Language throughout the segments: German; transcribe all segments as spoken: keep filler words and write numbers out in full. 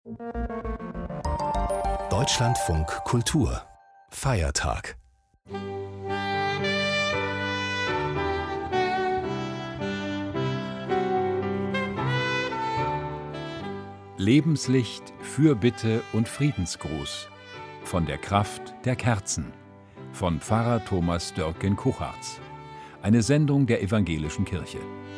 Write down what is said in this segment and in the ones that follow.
Deutschlandfunk Kultur Feiertag. Lebenslicht, Fürbitte und Friedensgruß von der Kraft der Kerzen von Pfarrer Thomas Dörken-Kuchartz. Eine Sendung der Evangelischen Kirche.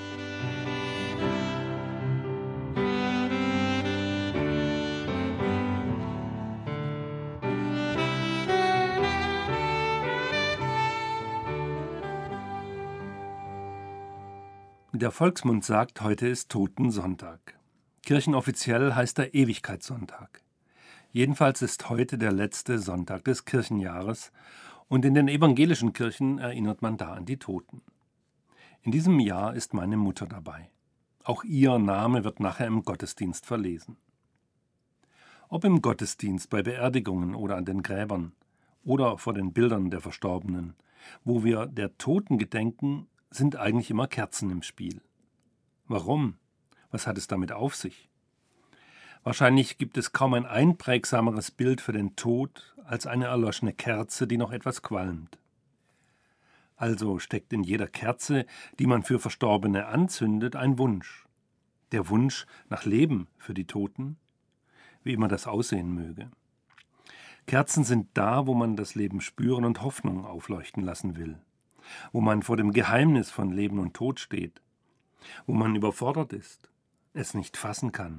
Der Volksmund sagt, heute ist Totensonntag. Kirchenoffiziell heißt er Ewigkeitssonntag. Jedenfalls ist heute der letzte Sonntag des Kirchenjahres und in den evangelischen Kirchen erinnert man da an die Toten. In diesem Jahr ist meine Mutter dabei. Auch ihr Name wird nachher im Gottesdienst verlesen. Ob im Gottesdienst, bei Beerdigungen oder an den Gräbern oder vor den Bildern der Verstorbenen, wo wir der Toten gedenken, sind eigentlich immer Kerzen im Spiel. Warum? Was hat es damit auf sich? Wahrscheinlich gibt es kaum ein einprägsameres Bild für den Tod als eine erloschene Kerze, die noch etwas qualmt. Also steckt in jeder Kerze, die man für Verstorbene anzündet, ein Wunsch. Der Wunsch nach Leben für die Toten, wie immer das aussehen möge. Kerzen sind da, wo man das Leben spüren und Hoffnung aufleuchten lassen will, wo man vor dem Geheimnis von Leben und Tod steht, wo man überfordert ist, es nicht fassen kann.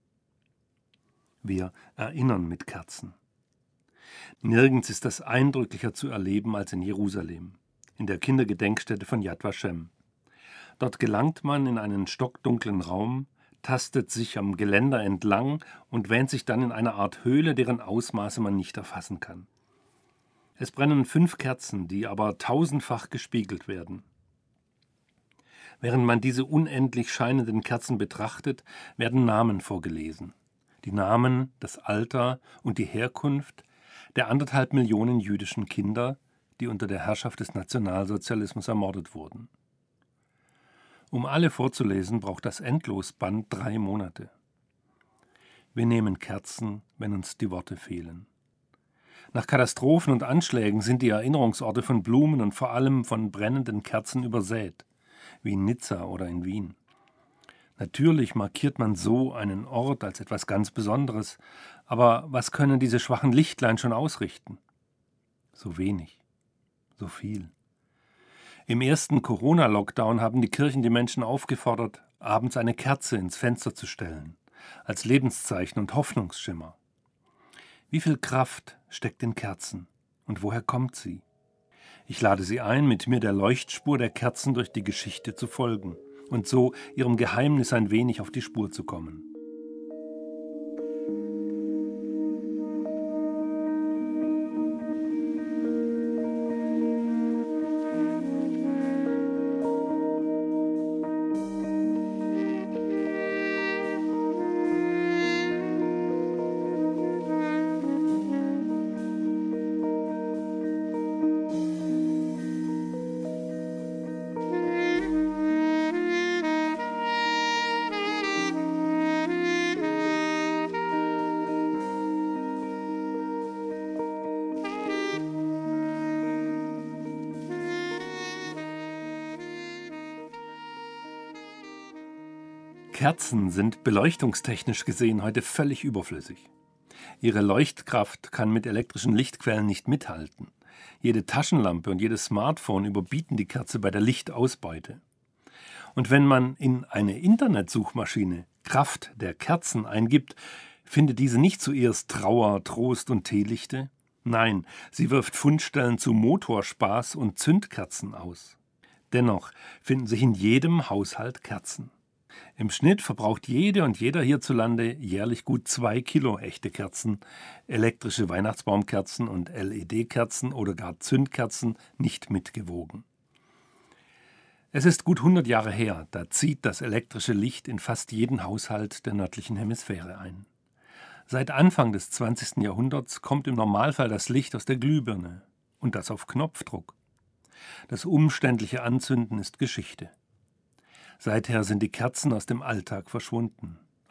Wir erinnern mit Kerzen. Nirgends ist das eindrücklicher zu erleben als in Jerusalem, in der Kindergedenkstätte von Yad Vashem. Dort gelangt man in einen stockdunklen Raum, tastet sich am Geländer entlang und wähnt sich dann in einer Art Höhle, deren Ausmaße man nicht erfassen kann. Es brennen fünf Kerzen, die aber tausendfach gespiegelt werden. Während man diese unendlich scheinenden Kerzen betrachtet, werden Namen vorgelesen. Die Namen, das Alter und die Herkunft der anderthalb Millionen jüdischen Kinder, die unter der Herrschaft des Nationalsozialismus ermordet wurden. Um alle vorzulesen, braucht das Endlosband drei Monate. Wir nehmen Kerzen, wenn uns die Worte fehlen. Nach Katastrophen und Anschlägen sind die Erinnerungsorte von Blumen und vor allem von brennenden Kerzen übersät, wie in Nizza oder in Wien. Natürlich markiert man so einen Ort als etwas ganz Besonderes, aber was können diese schwachen Lichtlein schon ausrichten? So wenig, so viel. Im ersten Corona-Lockdown haben die Kirchen die Menschen aufgefordert, abends eine Kerze ins Fenster zu stellen, als Lebenszeichen und Hoffnungsschimmer. Wie viel Kraft steckt in Kerzen und woher kommt sie? Ich lade Sie ein, mit mir der Leuchtspur der Kerzen durch die Geschichte zu folgen und so ihrem Geheimnis ein wenig auf die Spur zu kommen. Kerzen sind beleuchtungstechnisch gesehen heute völlig überflüssig. Ihre Leuchtkraft kann mit elektrischen Lichtquellen nicht mithalten. Jede Taschenlampe und jedes Smartphone überbieten die Kerze bei der Lichtausbeute. Und wenn man in eine Internetsuchmaschine Kraft der Kerzen eingibt, findet diese nicht zuerst Trauer, Trost und Teelichte. Nein, sie wirft Fundstellen zu Motorspaß und Zündkerzen aus. Dennoch finden sich in jedem Haushalt Kerzen. Im Schnitt verbraucht jede und jeder hierzulande jährlich gut zwei Kilo echte Kerzen, elektrische Weihnachtsbaumkerzen und L E D-Kerzen oder gar Zündkerzen nicht mitgewogen. Es ist gut hundert Jahre her, da zieht das elektrische Licht in fast jeden Haushalt der nördlichen Hemisphäre ein. Seit Anfang des zwanzigsten Jahrhunderts kommt im Normalfall das Licht aus der Glühbirne und das auf Knopfdruck. Das umständliche Anzünden ist Geschichte. Seither sind die Kerzen aus dem Alltag verschwunden.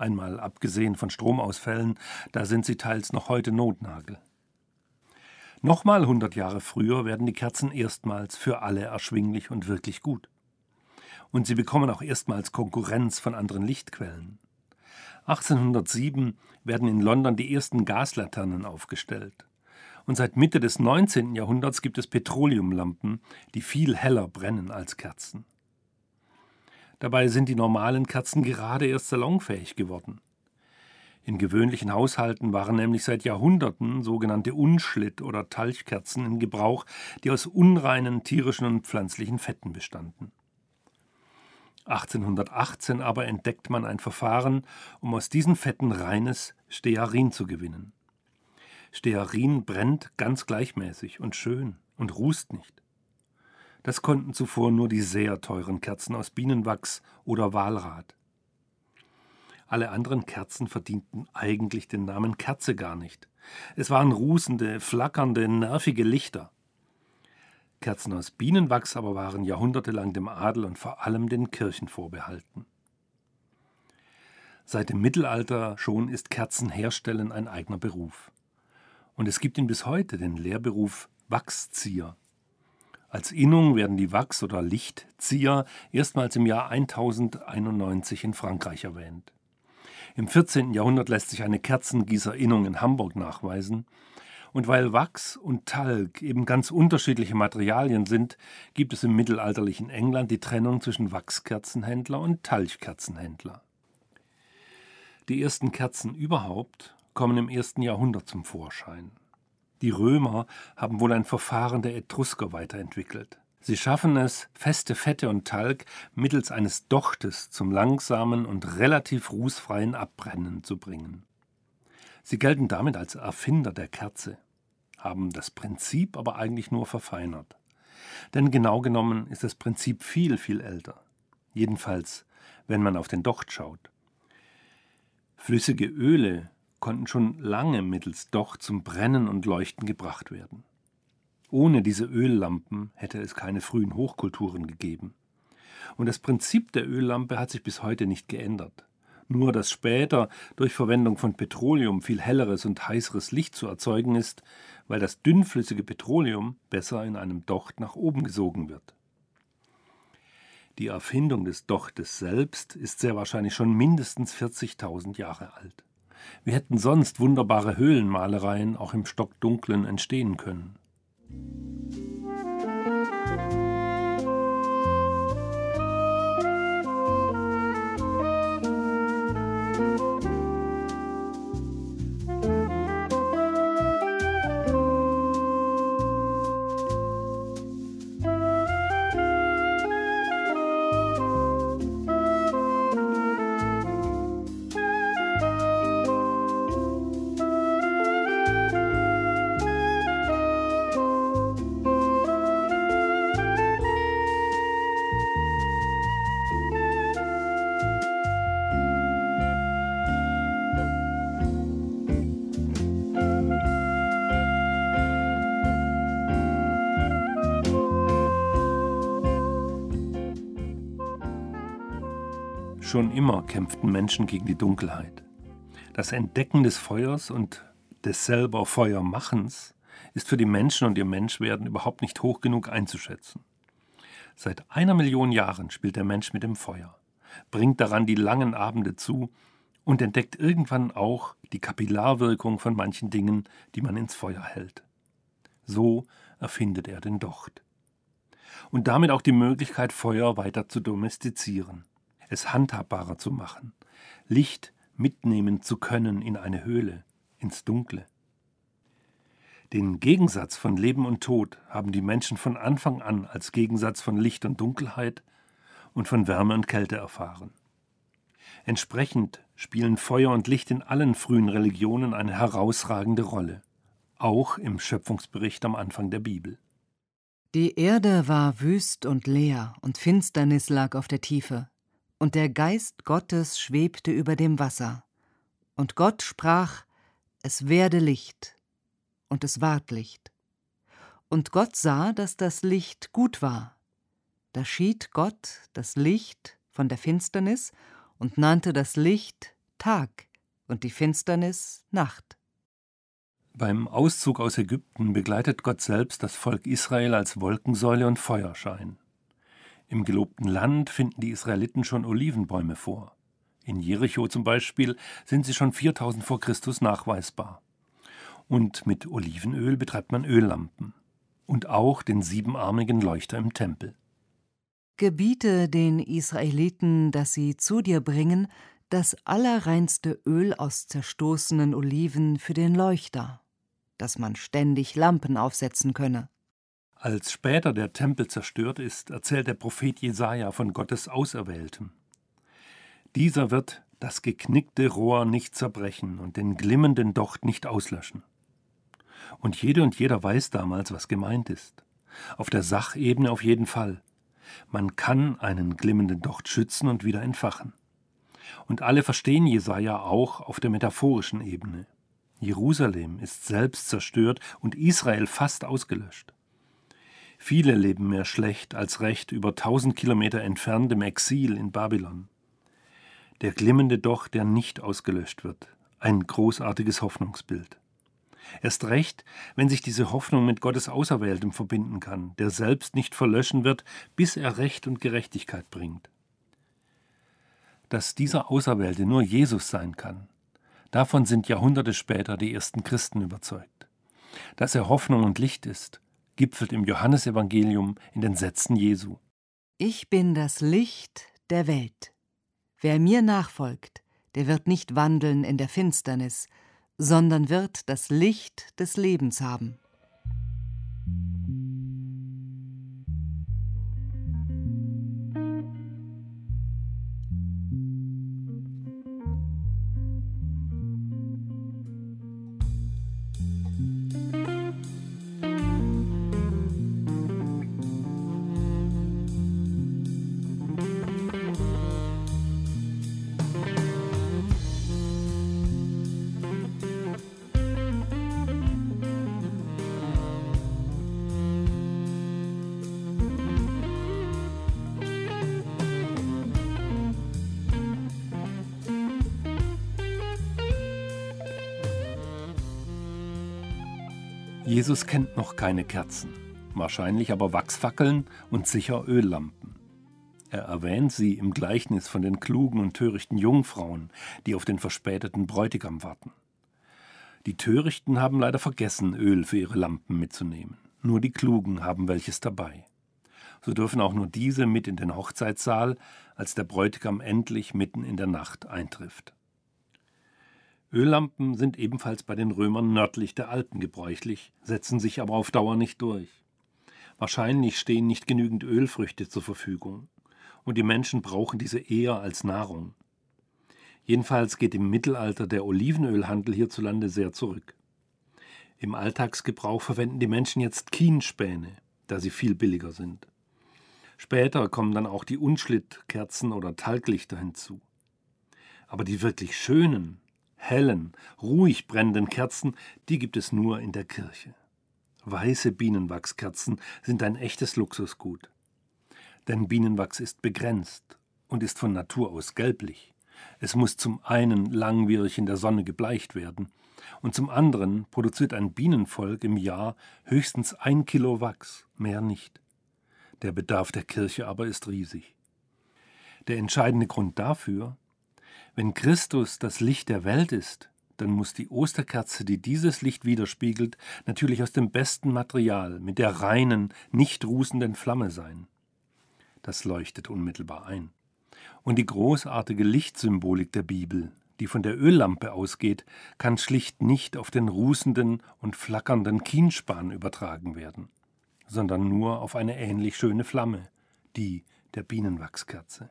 Einmal abgesehen von Stromausfällen, da sind sie teils noch heute Notnagel. Nochmal hundert Jahre früher werden die Kerzen erstmals für alle erschwinglich und wirklich gut. Und sie bekommen auch erstmals Konkurrenz von anderen Lichtquellen. achtzehnhundertsieben werden in London die ersten Gaslaternen aufgestellt. Und seit Mitte des neunzehnten Jahrhunderts gibt es Petroleumlampen, die viel heller brennen als Kerzen. Dabei sind die normalen Kerzen gerade erst salonfähig geworden. In gewöhnlichen Haushalten waren nämlich seit Jahrhunderten sogenannte Unschlitt- oder Talchkerzen in Gebrauch, die aus unreinen tierischen und pflanzlichen Fetten bestanden. achtzehnhundertachtzehn aber entdeckt man ein Verfahren, um aus diesen Fetten reines Stearin zu gewinnen. Stearin brennt ganz gleichmäßig und schön und rußt nicht. Das konnten zuvor nur die sehr teuren Kerzen aus Bienenwachs oder Walrat. Alle anderen Kerzen verdienten eigentlich den Namen Kerze gar nicht. Es waren rußende, flackernde, nervige Lichter. Kerzen aus Bienenwachs aber waren jahrhundertelang dem Adel und vor allem den Kirchen vorbehalten. Seit dem Mittelalter schon ist Kerzenherstellen ein eigener Beruf. Und es gibt ihn bis heute, den Lehrberuf Wachszieher. Als Innung werden die Wachs- oder Lichtzieher erstmals im Jahr tausendeinundneunzig in Frankreich erwähnt. Im vierzehnten Jahrhundert lässt sich eine Kerzengießerinnung in Hamburg nachweisen. Und weil Wachs und Talg eben ganz unterschiedliche Materialien sind, gibt es im mittelalterlichen England die Trennung zwischen Wachskerzenhändler und Talchkerzenhändler. Die ersten Kerzen überhaupt kommen im ersten Jahrhundert zum Vorschein. Die Römer haben wohl ein Verfahren der Etrusker weiterentwickelt. Sie schaffen es, feste Fette und Talg mittels eines Dochtes zum langsamen und relativ rußfreien Abbrennen zu bringen. Sie gelten damit als Erfinder der Kerze, haben das Prinzip aber eigentlich nur verfeinert. Denn genau genommen ist das Prinzip viel, viel älter. Jedenfalls, wenn man auf den Docht schaut. Flüssige Öle konnten schon lange mittels Docht zum Brennen und Leuchten gebracht werden. Ohne diese Öllampen hätte es keine frühen Hochkulturen gegeben. Und das Prinzip der Öllampe hat sich bis heute nicht geändert. Nur, dass später durch Verwendung von Petroleum viel helleres und heißeres Licht zu erzeugen ist, weil das dünnflüssige Petroleum besser in einem Docht nach oben gesogen wird. Die Erfindung des Dochtes selbst ist sehr wahrscheinlich schon mindestens vierzigtausend Jahre alt. Wie hätten sonst wunderbare Höhlenmalereien auch im Stockdunklen entstehen können? Schon immer kämpften Menschen gegen die Dunkelheit. Das Entdecken des Feuers und des selber Feuermachens ist für die Menschen und ihr Menschwerden überhaupt nicht hoch genug einzuschätzen. Seit einer Million Jahren spielt der Mensch mit dem Feuer, bringt daran die langen Abende zu und entdeckt irgendwann auch die Kapillarwirkung von manchen Dingen, die man ins Feuer hält. So erfindet er den Docht. Und damit auch die Möglichkeit, Feuer weiter zu domestizieren, es handhabbarer zu machen, Licht mitnehmen zu können in eine Höhle, ins Dunkle. Den Gegensatz von Leben und Tod haben die Menschen von Anfang an als Gegensatz von Licht und Dunkelheit und von Wärme und Kälte erfahren. Entsprechend spielen Feuer und Licht in allen frühen Religionen eine herausragende Rolle, auch im Schöpfungsbericht am Anfang der Bibel. Die Erde war wüst und leer, und Finsternis lag auf der Tiefe, und der Geist Gottes schwebte über dem Wasser. Und Gott sprach, es werde Licht, und es ward Licht. Und Gott sah, dass das Licht gut war. Da schied Gott das Licht von der Finsternis und nannte das Licht Tag und die Finsternis Nacht. Beim Auszug aus Ägypten begleitet Gott selbst das Volk Israel als Wolkensäule und Feuerschein. Im gelobten Land finden die Israeliten schon Olivenbäume vor. In Jericho zum Beispiel sind sie schon viertausend vor Christus nachweisbar. Und mit Olivenöl betreibt man Öllampen. Und auch den siebenarmigen Leuchter im Tempel. Gebiete den Israeliten, dass sie zu dir bringen, das allerreinste Öl aus zerstoßenen Oliven für den Leuchter, dass man ständig Lampen aufsetzen könne. Als später der Tempel zerstört ist, erzählt der Prophet Jesaja von Gottes Auserwähltem. Dieser wird das geknickte Rohr nicht zerbrechen und den glimmenden Docht nicht auslöschen. Und jede und jeder weiß damals, was gemeint ist. Auf der Sachebene auf jeden Fall. Man kann einen glimmenden Docht schützen und wieder entfachen. Und alle verstehen Jesaja auch auf der metaphorischen Ebene. Jerusalem ist selbst zerstört und Israel fast ausgelöscht. Viele leben mehr schlecht als recht über tausend Kilometer entfernt im Exil in Babylon. Der glimmende Docht, der nicht ausgelöscht wird. Ein großartiges Hoffnungsbild. Erst recht, wenn sich diese Hoffnung mit Gottes Auserwähltem verbinden kann, der selbst nicht verlöschen wird, bis er Recht und Gerechtigkeit bringt. Dass dieser Auserwählte nur Jesus sein kann, davon sind Jahrhunderte später die ersten Christen überzeugt. Dass er Hoffnung und Licht ist, gipfelt im Johannesevangelium in den Sätzen Jesu. Ich bin das Licht der Welt. Wer mir nachfolgt, der wird nicht wandeln in der Finsternis, sondern wird das Licht des Lebens haben. Jesus kennt noch keine Kerzen, wahrscheinlich aber Wachsfackeln und sicher Öllampen. Er erwähnt sie im Gleichnis von den klugen und törichten Jungfrauen, die auf den verspäteten Bräutigam warten. Die Törichten haben leider vergessen, Öl für ihre Lampen mitzunehmen. Nur die Klugen haben welches dabei. So dürfen auch nur diese mit in den Hochzeitssaal, als der Bräutigam endlich mitten in der Nacht eintrifft. Öllampen sind ebenfalls bei den Römern nördlich der Alpen gebräuchlich, setzen sich aber auf Dauer nicht durch. Wahrscheinlich stehen nicht genügend Ölfrüchte zur Verfügung und die Menschen brauchen diese eher als Nahrung. Jedenfalls geht im Mittelalter der Olivenölhandel hierzulande sehr zurück. Im Alltagsgebrauch verwenden die Menschen jetzt Kienspäne, da sie viel billiger sind. Später kommen dann auch die Unschlittkerzen oder Talglichter hinzu. Aber die wirklich schönen, hellen, ruhig brennenden Kerzen, die gibt es nur in der Kirche. Weiße Bienenwachskerzen sind ein echtes Luxusgut. Denn Bienenwachs ist begrenzt und ist von Natur aus gelblich. Es muss zum einen langwierig in der Sonne gebleicht werden und zum anderen produziert ein Bienenvolk im Jahr höchstens ein Kilo Wachs, mehr nicht. Der Bedarf der Kirche aber ist riesig. Der entscheidende Grund dafür: Wenn Christus das Licht der Welt ist, dann muss die Osterkerze, die dieses Licht widerspiegelt, natürlich aus dem besten Material, mit der reinen, nicht rußenden Flamme sein. Das leuchtet unmittelbar ein. Und die großartige Lichtsymbolik der Bibel, die von der Öllampe ausgeht, kann schlicht nicht auf den rußenden und flackernden Kienspan übertragen werden, sondern nur auf eine ähnlich schöne Flamme, die der Bienenwachskerze.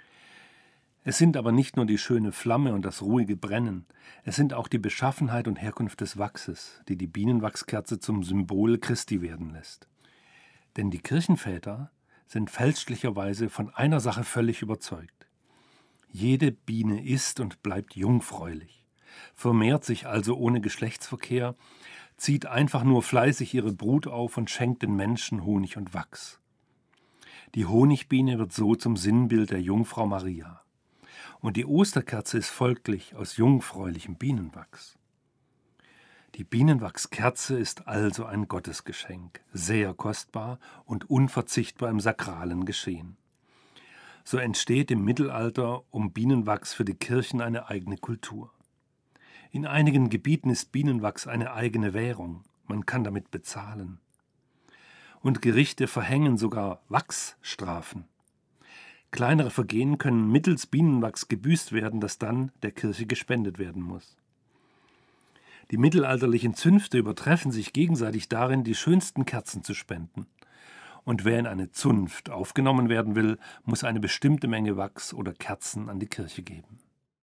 Es sind aber nicht nur die schöne Flamme und das ruhige Brennen, es sind auch die Beschaffenheit und Herkunft des Wachses, die die Bienenwachskerze zum Symbol Christi werden lässt. Denn die Kirchenväter sind fälschlicherweise von einer Sache völlig überzeugt. Jede Biene ist und bleibt jungfräulich, vermehrt sich also ohne Geschlechtsverkehr, zieht einfach nur fleißig ihre Brut auf und schenkt den Menschen Honig und Wachs. Die Honigbiene wird so zum Sinnbild der Jungfrau Maria. Und die Osterkerze ist folglich aus jungfräulichem Bienenwachs. Die Bienenwachskerze ist also ein Gottesgeschenk, sehr kostbar und unverzichtbar im sakralen Geschehen. So entsteht im Mittelalter um Bienenwachs für die Kirchen eine eigene Kultur. In einigen Gebieten ist Bienenwachs eine eigene Währung, man kann damit bezahlen. Und Gerichte verhängen sogar Wachsstrafen. Kleinere Vergehen können mittels Bienenwachs gebüßt werden, das dann der Kirche gespendet werden muss. Die mittelalterlichen Zünfte übertreffen sich gegenseitig darin, die schönsten Kerzen zu spenden. Und wer in eine Zunft aufgenommen werden will, muss eine bestimmte Menge Wachs oder Kerzen an die Kirche geben.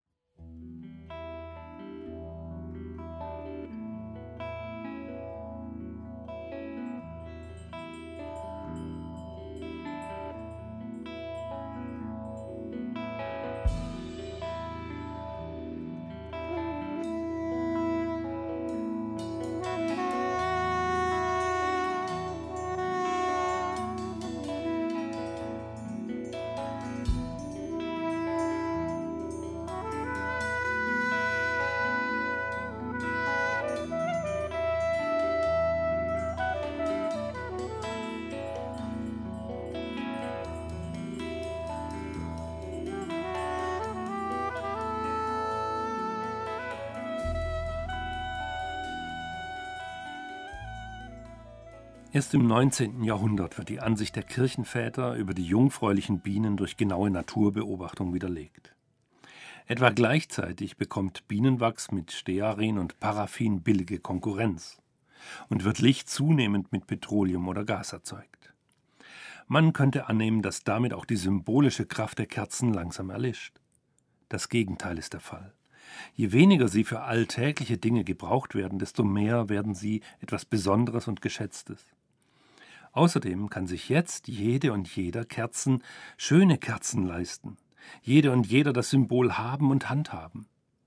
Erst im neunzehnten Jahrhundert wird die Ansicht der Kirchenväter über die jungfräulichen Bienen durch genaue Naturbeobachtung widerlegt. Etwa gleichzeitig bekommt Bienenwachs mit Stearin und Paraffin billige Konkurrenz und wird Licht zunehmend mit Petroleum oder Gas erzeugt. Man könnte annehmen, dass damit auch die symbolische Kraft der Kerzen langsam erlischt. Das Gegenteil ist der Fall. Je weniger sie für alltägliche Dinge gebraucht werden, desto mehr werden sie etwas Besonderes und Geschätztes. Außerdem kann sich jetzt jede und jeder Kerzen, schöne Kerzen leisten, jede und jeder das Symbol haben und handhaben.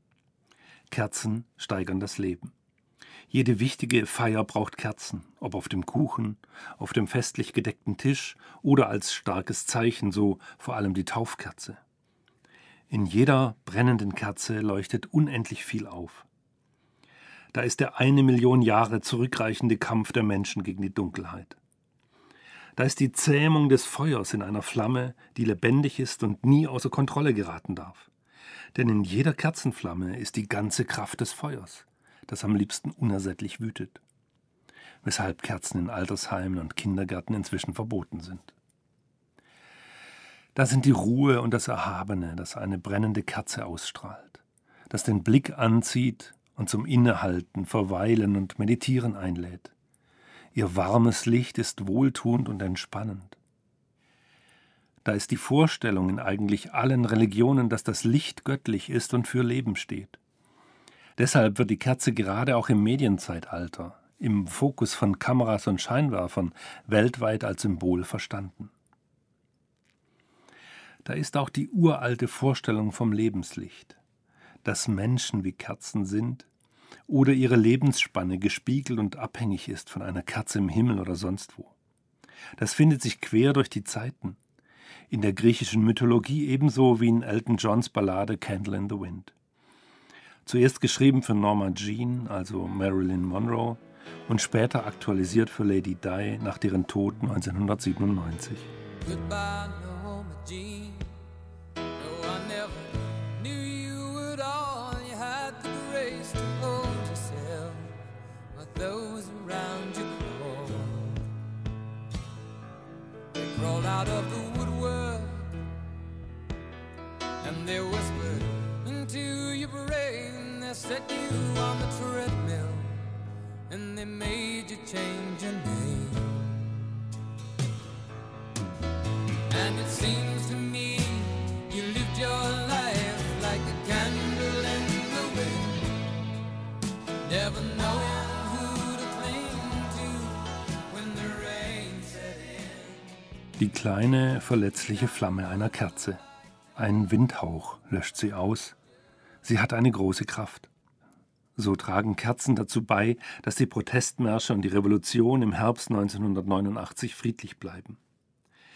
Kerzen steigern das Leben. Jede wichtige Feier braucht Kerzen, ob auf dem Kuchen, auf dem festlich gedeckten Tisch oder als starkes Zeichen, so vor allem die Taufkerze. In jeder brennenden Kerze leuchtet unendlich viel auf. Da ist der eine Million Jahre zurückreichende Kampf der Menschen gegen die Dunkelheit. Da ist die Zähmung des Feuers in einer Flamme, die lebendig ist und nie außer Kontrolle geraten darf. Denn in jeder Kerzenflamme ist die ganze Kraft des Feuers, das am liebsten unersättlich wütet. Weshalb Kerzen in Altersheimen und Kindergärten inzwischen verboten sind. Da sind die Ruhe und das Erhabene, das eine brennende Kerze ausstrahlt, das den Blick anzieht und zum Innehalten, Verweilen und Meditieren einlädt. Ihr warmes Licht ist wohltuend und entspannend. Da ist die Vorstellung in eigentlich allen Religionen, dass das Licht göttlich ist und für Leben steht. Deshalb wird die Kerze gerade auch im Medienzeitalter, im Fokus von Kameras und Scheinwerfern, weltweit als Symbol verstanden. Da ist auch die uralte Vorstellung vom Lebenslicht, dass Menschen wie Kerzen sind oder ihre Lebensspanne gespiegelt und abhängig ist von einer Kerze im Himmel oder sonst wo. Das findet sich quer durch die Zeiten, in der griechischen Mythologie ebenso wie in Elton Johns Ballade Candle in the Wind. Zuerst geschrieben für Norma Jean, also Marilyn Monroe, und später aktualisiert für Lady Di nach deren Tod neunzehnhundertsiebenundneunzig. Goodbye, Norma Jean. No, I never knew you at all. You had the grace to hold yourself while those around you crawled. They crawled out of the woodwork and they whispered into your brain. They set you on the treadmill and they made you change your name. And it seems to me you lived your life like a candle in the wind, never knowing who to cling to when the rain set in. Die kleine, verletzliche Flamme einer Kerze. Ein Windhauch löscht sie aus. Sie hat eine große Kraft. So tragen Kerzen dazu bei, dass die Protestmärsche und die Revolution im Herbst neunzehnhundertneunundachtzig friedlich bleiben.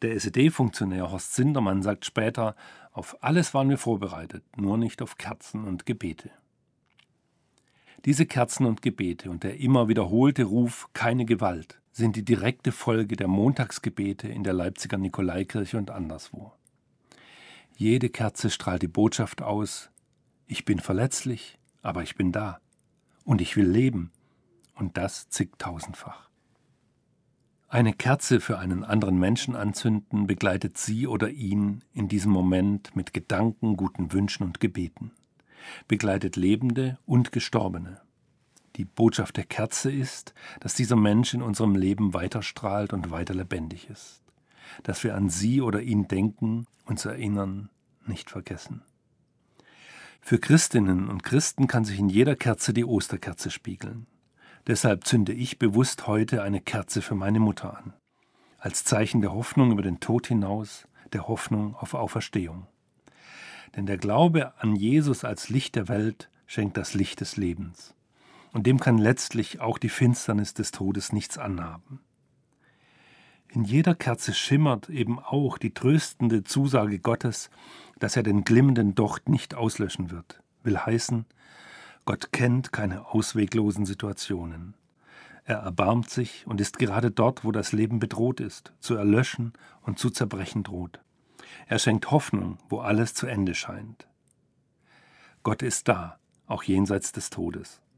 Der S E D-Funktionär Horst Sindermann sagt später, auf alles waren wir vorbereitet, nur nicht auf Kerzen und Gebete. Diese Kerzen und Gebete und der immer wiederholte Ruf »keine Gewalt« sind die direkte Folge der Montagsgebete in der Leipziger Nikolaikirche und anderswo. Jede Kerze strahlt die Botschaft aus, ich bin verletzlich, aber ich bin da und ich will leben und das zigtausendfach. Eine Kerze für einen anderen Menschen anzünden begleitet sie oder ihn in diesem Moment mit Gedanken, guten Wünschen und Gebeten, begleitet Lebende und Gestorbene. Die Botschaft der Kerze ist, dass dieser Mensch in unserem Leben weiterstrahlt und weiter lebendig ist, dass wir an sie oder ihn denken, uns erinnern, nicht vergessen. Für Christinnen und Christen kann sich in jeder Kerze die Osterkerze spiegeln. Deshalb zünde ich bewusst heute eine Kerze für meine Mutter an, als Zeichen der Hoffnung über den Tod hinaus, der Hoffnung auf Auferstehung. Denn der Glaube an Jesus als Licht der Welt schenkt das Licht des Lebens. Und dem kann letztlich auch die Finsternis des Todes nichts anhaben. In jeder Kerze schimmert eben auch die tröstende Zusage Gottes, dass er den glimmenden Docht nicht auslöschen wird. Will heißen, Gott kennt keine ausweglosen Situationen. Er erbarmt sich und ist gerade dort, wo das Leben bedroht ist, zu erlöschen und zu zerbrechen droht. Er schenkt Hoffnung, wo alles zu Ende scheint. Gott ist da, auch jenseits des Todes.